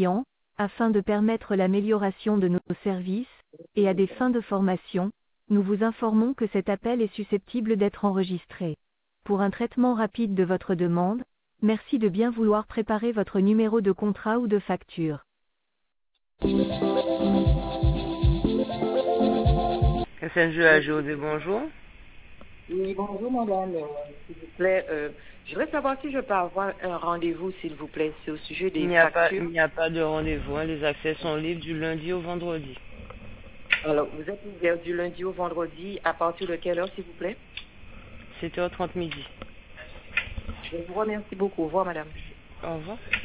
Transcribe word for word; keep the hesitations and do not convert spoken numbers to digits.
clients, afin de permettre l'amélioration de nos services, et à des fins de formation, nous vous informons que cet appel est susceptible d'être enregistré. Pour un traitement rapide de votre demande, merci de bien vouloir préparer votre numéro de contrat ou de facture. S N G A José, bonjour. Oui, bonjour madame, euh, s'il vous plaît. Euh, je voudrais savoir si je peux avoir un rendez-vous, s'il vous plaît. C'est au sujet des Il n'y a pas, factures. il n'y a pas de rendez-vous. Hein. Les accès sont libres du lundi au vendredi. Alors, vous êtes ouvert du lundi au vendredi, à partir de quelle heure, s'il vous plaît? sept heures trente midi. Je vous remercie beaucoup. Au revoir, madame. Au revoir.